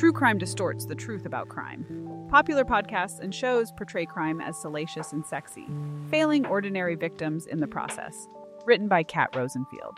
True crime distorts the truth about crime. Popular podcasts and shows portray crime as salacious and sexy, failing ordinary victims in the process. Written by Kat Rosenfield.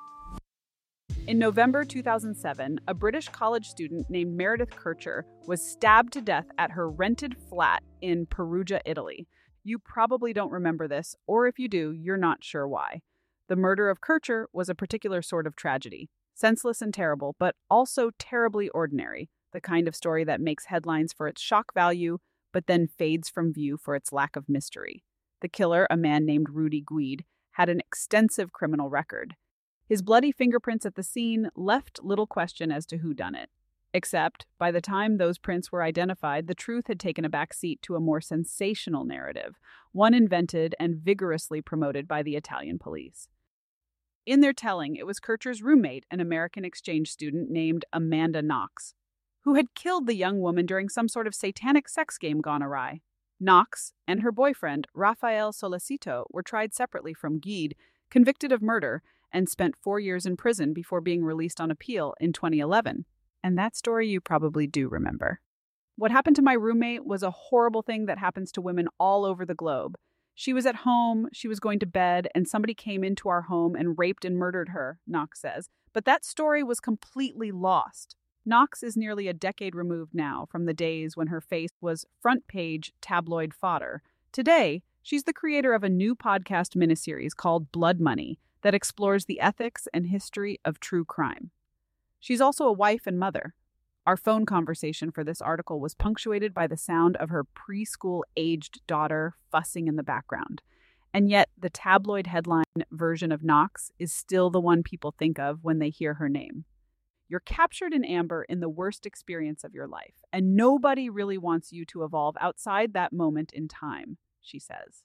In November 2007, a British college student named Meredith Kercher was stabbed to death at her rented flat in Perugia, Italy. You probably don't remember this, or if you do, you're not sure why. The murder of Kercher was a particular sort of tragedy. Senseless and terrible, but also terribly ordinary. The kind of story that makes headlines for its shock value, but then fades from view for its lack of mystery. The killer, a man named Rudy Guide, had an extensive criminal record. His bloody fingerprints at the scene left little question as to who done it. Except, by the time those prints were identified, the truth had taken a back seat to a more sensational narrative, one invented and vigorously promoted by the Italian police. In their telling, it was Kercher's roommate, an American exchange student named Amanda Knox, who had killed the young woman during some sort of satanic sex game gone awry. Knox and her boyfriend, Rafael Solicito, were tried separately from Guide, convicted of murder, and spent 4 years in prison before being released on appeal in 2011. And that story you probably do remember. What happened to my roommate was a horrible thing that happens to women all over the globe. She was at home, she was going to bed, and somebody came into our home and raped and murdered her, Knox says. But that story was completely lost. Knox is nearly a decade removed now from the days when her face was front-page tabloid fodder. Today, she's the creator of a new podcast miniseries called Blood Money that explores the ethics and history of true crime. She's also a wife and mother. Our phone conversation for this article was punctuated by the sound of her preschool-aged daughter fussing in the background. And yet, the tabloid headline version of Knox is still the one people think of when they hear her name. You're captured in amber in the worst experience of your life, and nobody really wants you to evolve outside that moment in time, she says.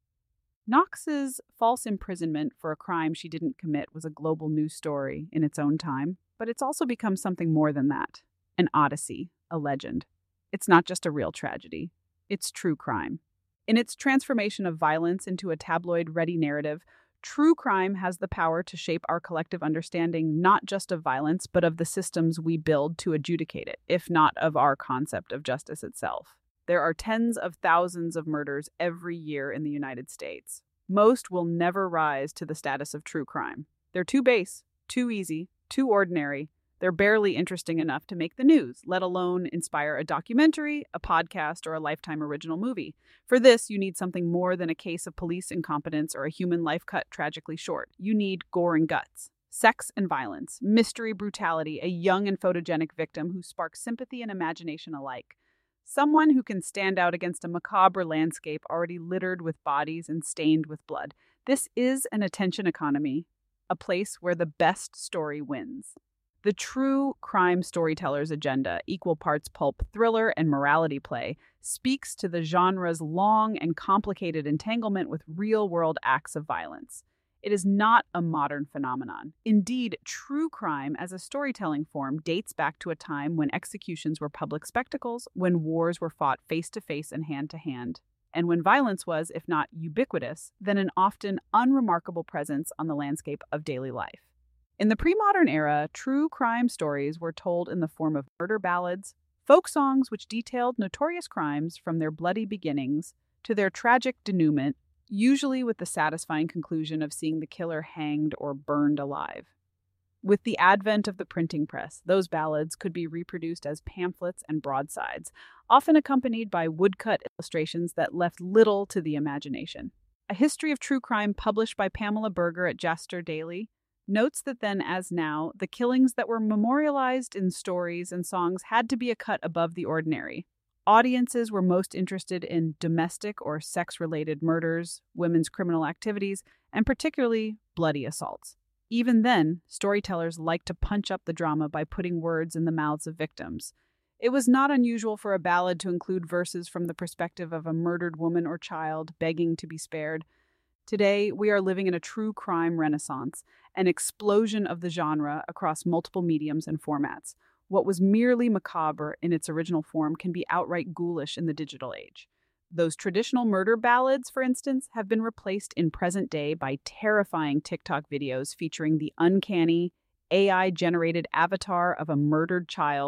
Knox's false imprisonment for a crime she didn't commit was a global news story in its own time, but it's also become something more than that. An odyssey, a legend. It's not just a real tragedy. It's true crime. In its transformation of violence into a tabloid-ready narrative, true crime has the power to shape our collective understanding not just of violence, but of the systems we build to adjudicate it, if not of our concept of justice itself. There are tens of thousands of murders every year in the United States. Most will never rise to the status of true crime. They're too base, too easy, too ordinary. They're barely interesting enough to make the news, let alone inspire a documentary, a podcast, or a Lifetime original movie. For this, you need something more than a case of police incompetence or a human life cut tragically short. You need gore and guts, sex and violence, mystery, brutality, a young and photogenic victim who sparks sympathy and imagination alike. Someone who can stand out against a macabre landscape already littered with bodies and stained with blood. This is an attention economy, a place where the best story wins. The true crime storyteller's agenda, equal parts pulp thriller and morality play, speaks to the genre's long and complicated entanglement with real-world acts of violence. It is not a modern phenomenon. Indeed, true crime as a storytelling form dates back to a time when executions were public spectacles, when wars were fought face-to-face and hand-to-hand, and when violence was, if not ubiquitous, then an often unremarkable presence on the landscape of daily life. In the pre-modern era, true crime stories were told in the form of murder ballads, folk songs which detailed notorious crimes from their bloody beginnings to their tragic denouement, usually with the satisfying conclusion of seeing the killer hanged or burned alive. With the advent of the printing press, those ballads could be reproduced as pamphlets and broadsides, often accompanied by woodcut illustrations that left little to the imagination. A history of true crime published by Pamela Berger at Jasper Daily notes that then, as now, the killings that were memorialized in stories and songs had to be a cut above the ordinary. Audiences were most interested in domestic or sex-related murders, women's criminal activities, and particularly bloody assaults. Even then, storytellers liked to punch up the drama by putting words in the mouths of victims. It was not unusual for a ballad to include verses from the perspective of a murdered woman or child begging to be spared. Today, we are living in a true crime renaissance, an explosion of the genre across multiple mediums and formats. What was merely macabre in its original form can be outright ghoulish in the digital age. Those traditional murder ballads, for instance, have been replaced in present day by terrifying TikTok videos featuring the uncanny, AI-generated avatar of a murdered child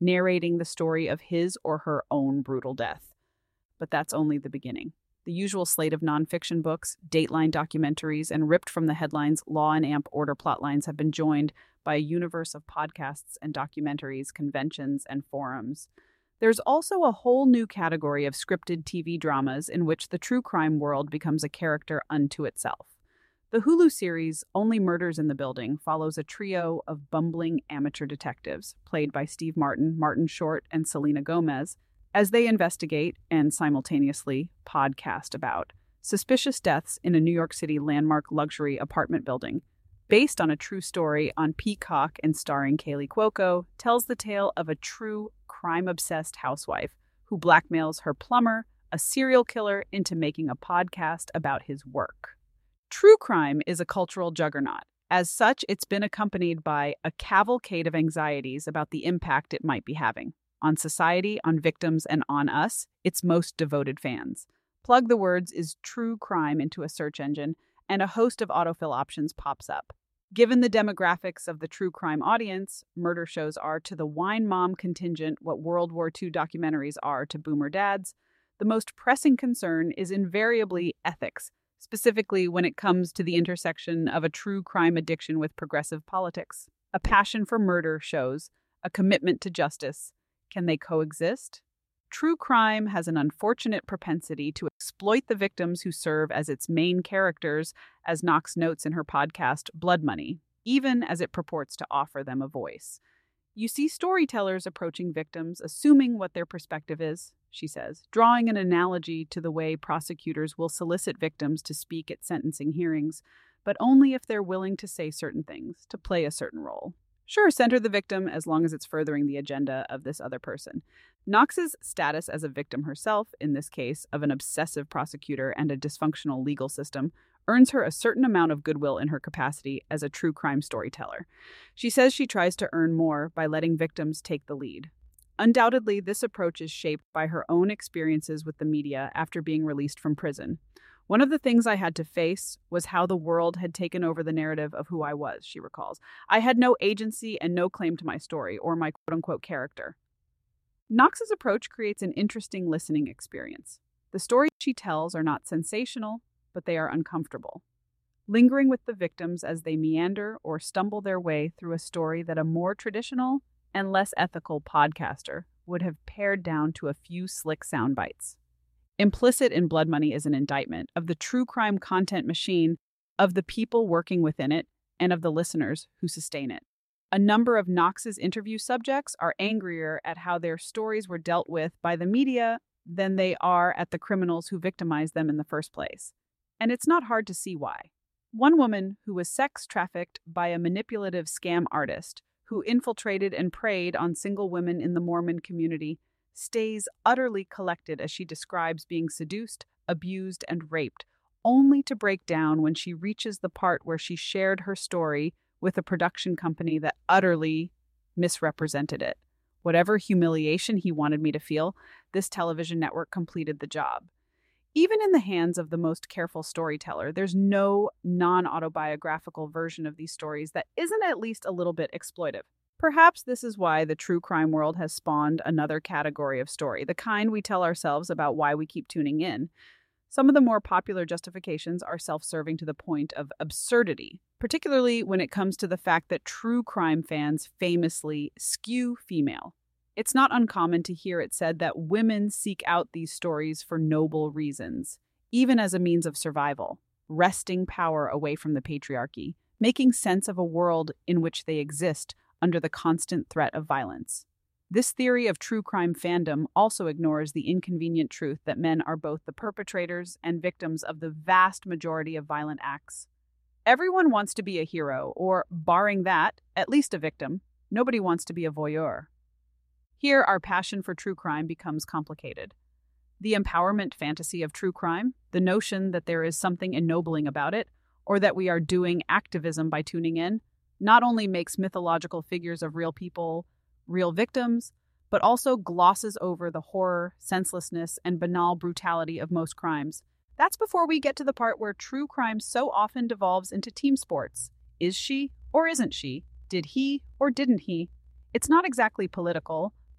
narrating the story of his or her own brutal death. But that's only the beginning. The usual slate of nonfiction books, Dateline documentaries, and ripped from the headlines Law and Amp Order plotlines have been joined by a universe of podcasts and documentaries, conventions, and forums. There's also a whole new category of scripted TV dramas in which the true crime world becomes a character unto itself. The Hulu series Only Murders in the Building follows a trio of bumbling amateur detectives, played by Steve Martin, Martin Short, and Selena Gomez, as they investigate and simultaneously podcast about suspicious deaths in a New York City landmark luxury apartment building. Based on a true story on Peacock and starring Kaylee Cuoco, tells the tale of a true crime-obsessed housewife who blackmails her plumber, a serial killer, into making a podcast about his work. True crime is a cultural juggernaut. As such, it's been accompanied by a cavalcade of anxieties about the impact it might be having on society, on victims, and on us, its most devoted fans. Plug the words "is true crime" into a search engine, and a host of autofill options pops up. Given the demographics of the true crime audience, murder shows are to the wine mom contingent what World War II documentaries are to boomer dads, the most pressing concern is invariably ethics, specifically when it comes to the intersection of a true crime addiction with progressive politics. A passion for murder shows, a commitment to justice. Can they coexist? True crime has an unfortunate propensity to exploit the victims who serve as its main characters, as Knox notes in her podcast, Blood Money, even as it purports to offer them a voice. You see storytellers approaching victims, assuming what their perspective is, she says, drawing an analogy to the way prosecutors will solicit victims to speak at sentencing hearings, but only if they're willing to say certain things, to play a certain role. Sure, center the victim as long as it's furthering the agenda of this other person. Knox's status as a victim herself, in this case of an obsessive prosecutor and a dysfunctional legal system, earns her a certain amount of goodwill in her capacity as a true crime storyteller. She says she tries to earn more by letting victims take the lead. Undoubtedly, this approach is shaped by her own experiences with the media after being released from prison. One of the things I had to face was how the world had taken over the narrative of who I was, she recalls. I had no agency and no claim to my story or my quote-unquote character. Knox's approach creates an interesting listening experience. The stories she tells are not sensational, but they are uncomfortable, lingering with the victims as they meander or stumble their way through a story that a more traditional and less ethical podcaster would have pared down to a few slick sound bites. Implicit in Blood Money is an indictment of the true crime content machine, of the people working within it, and of the listeners who sustain it. A number of Knox's interview subjects are angrier at how their stories were dealt with by the media than they are at the criminals who victimized them in the first place. And it's not hard to see why. One woman who was sex trafficked by a manipulative scam artist who infiltrated and preyed on single women in the Mormon community stays utterly collected as she describes being seduced, abused, and raped, only to break down when she reaches the part where she shared her story with a production company that utterly misrepresented it. Whatever humiliation he wanted me to feel, this television network completed the job. Even in the hands of the most careful storyteller, there's no non-autobiographical version of these stories that isn't at least a little bit exploitive. Perhaps this is why the true crime world has spawned another category of story, the kind we tell ourselves about why we keep tuning in. Some of the more popular justifications are self-serving to the point of absurdity, particularly when it comes to the fact that true crime fans famously skew female. It's not uncommon to hear it said that women seek out these stories for noble reasons, even as a means of survival, wresting power away from the patriarchy, making sense of a world in which they exist under the constant threat of violence. This theory of true crime fandom also ignores the inconvenient truth that men are both the perpetrators and victims of the vast majority of violent acts. Everyone wants to be a hero, or, barring that, at least a victim. Nobody wants to be a voyeur. Here, our passion for true crime becomes complicated. The empowerment fantasy of true crime, the notion that there is something ennobling about it, or that we are doing activism by tuning in, not only makes mythological figures of real people real victims, but also glosses over the horror, senselessness, and banal brutality of most crimes. That's before we get to the part where true crime so often devolves into team sports. Is she or isn't she? Did he or didn't he? It's not exactly political,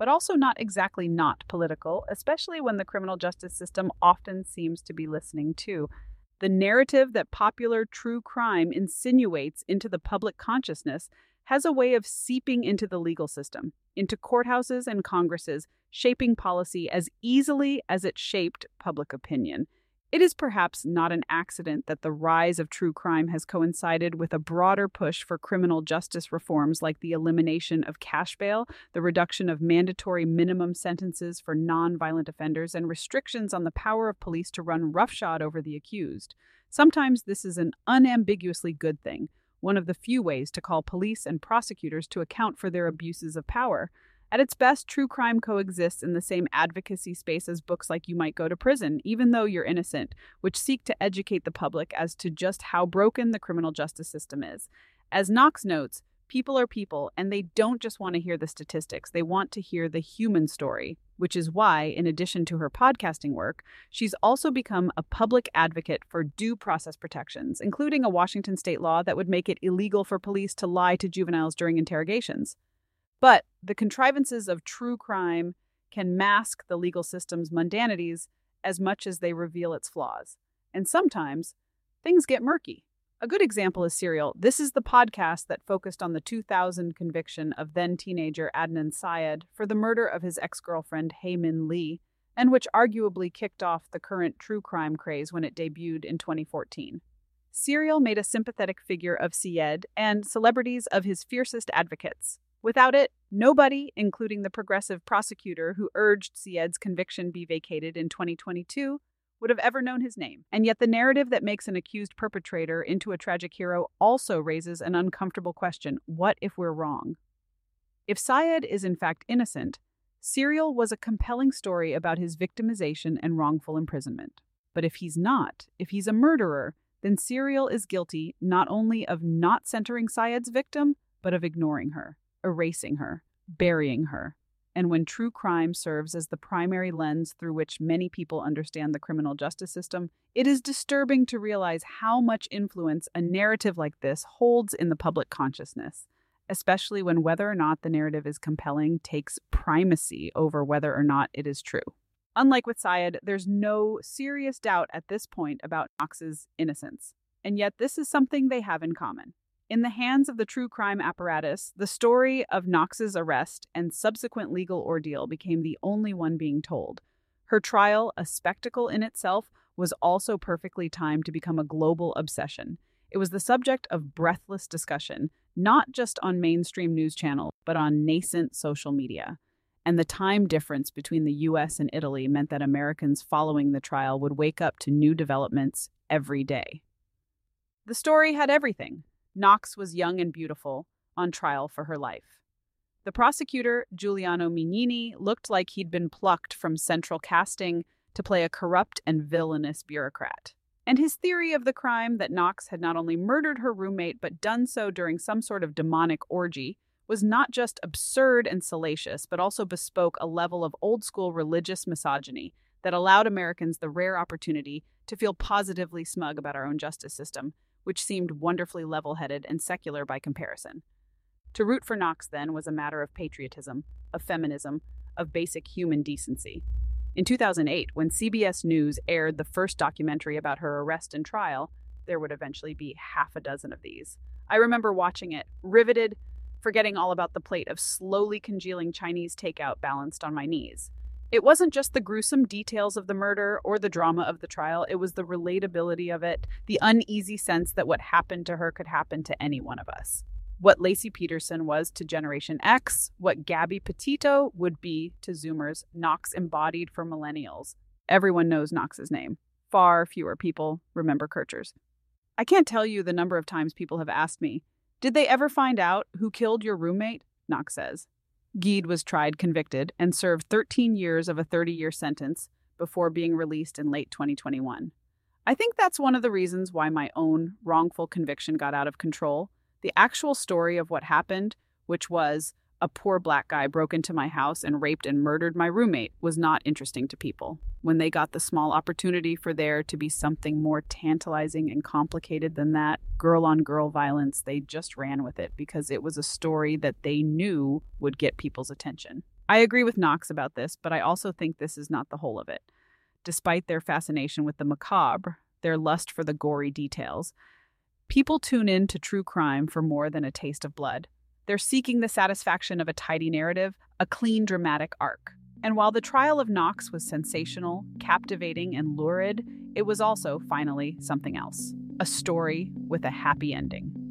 but also not exactly not political, especially when the criminal justice system often seems to be listening too. The narrative that popular true crime insinuates into the public consciousness has a way of seeping into the legal system, into courthouses and congresses, shaping policy as easily as it shaped public opinion. It is perhaps not an accident that the rise of true crime has coincided with a broader push for criminal justice reforms like the elimination of cash bail, the reduction of mandatory minimum sentences for non-violent offenders, and restrictions on the power of police to run roughshod over the accused. Sometimes this is an unambiguously good thing, one of the few ways to call police and prosecutors to account for their abuses of power. At its best, true crime coexists in the same advocacy space as books like You Might Go to Prison, Even Though You're Innocent, which seek to educate the public as to just how broken the criminal justice system is. As Knox notes, people are people, and they don't just want to hear the statistics, they want to hear the human story, which is why, in addition to her podcasting work, she's also become a public advocate for due process protections, including a Washington state law that would make it illegal for police to lie to juveniles during interrogations. But the contrivances of true crime can mask the legal system's mundanities as much as they reveal its flaws. And sometimes things get murky. A good example is Serial. This is the podcast that focused on the 2000 conviction of then-teenager Adnan Syed for the murder of his ex-girlfriend Hae Min Lee, and which arguably kicked off the current true crime craze when it debuted in 2014. Serial made a sympathetic figure of Syed and celebrities of his fiercest advocates. Without it, nobody, including the progressive prosecutor who urged Syed's conviction be vacated in 2022, would have ever known his name. And yet the narrative that makes an accused perpetrator into a tragic hero also raises an uncomfortable question: what if we're wrong? If Syed is in fact innocent, Serial was a compelling story about his victimization and wrongful imprisonment. But if he's not, if he's a murderer, then Serial is guilty not only of not centering Syed's victim, but of ignoring her, erasing her, burying her. And when true crime serves as the primary lens through which many people understand the criminal justice system, it is disturbing to realize how much influence a narrative like this holds in the public consciousness, especially when whether or not the narrative is compelling takes primacy over whether or not it is true. Unlike with Syed, there's no serious doubt at this point about Knox's innocence. And yet this is something they have in common. In the hands of the true crime apparatus, the story of Knox's arrest and subsequent legal ordeal became the only one being told. Her trial, a spectacle in itself, was also perfectly timed to become a global obsession. It was the subject of breathless discussion, not just on mainstream news channels, but on nascent social media. And the time difference between the US and Italy meant that Americans following the trial would wake up to new developments every day. The story had everything. Knox was young and beautiful, on trial for her life. The prosecutor, Giuliano Mignini, looked like he'd been plucked from central casting to play a corrupt and villainous bureaucrat. And his theory of the crime, that Knox had not only murdered her roommate but done so during some sort of demonic orgy, was not just absurd and salacious, but also bespoke a level of old-school religious misogyny that allowed Americans the rare opportunity to feel positively smug about our own justice system, which seemed wonderfully level-headed and secular by comparison. To root for Knox, then, was a matter of patriotism, of feminism, of basic human decency. In 2008, when CBS News aired the first documentary about her arrest and trial, there would eventually be half a dozen of these. I remember watching it, riveted, forgetting all about the plate of slowly congealing Chinese takeout balanced on my knees. It wasn't just the gruesome details of the murder or the drama of the trial, it was the relatability of it, the uneasy sense that what happened to her could happen to any one of us. What Laci Peterson was to Generation X, what Gabby Petito would be to Zoomers, Knox embodied for millennials. Everyone knows Knox's name. Far fewer people remember Kirchher's. I can't tell you the number of times people have asked me, "Did they ever find out who killed your roommate?" Knox says. Gide was tried, convicted, and served 13 years of a 30-year sentence before being released in late 2021. I think that's one of the reasons why my own wrongful conviction got out of control. The actual story of what happened, which was a poor black guy broke into my house and raped and murdered my roommate, was not interesting to people. When they got the small opportunity for there to be something more tantalizing and complicated than that, girl-on-girl violence, they just ran with it because it was a story that they knew would get people's attention. I agree with Knox about this, but I also think this is not the whole of it. Despite their fascination with the macabre, their lust for the gory details, people tune in to true crime for more than a taste of blood. They're seeking the satisfaction of a tidy narrative, a clean, dramatic arc. And while the trial of Knox was sensational, captivating, and lurid, it was also, finally, something else. A story with a happy ending.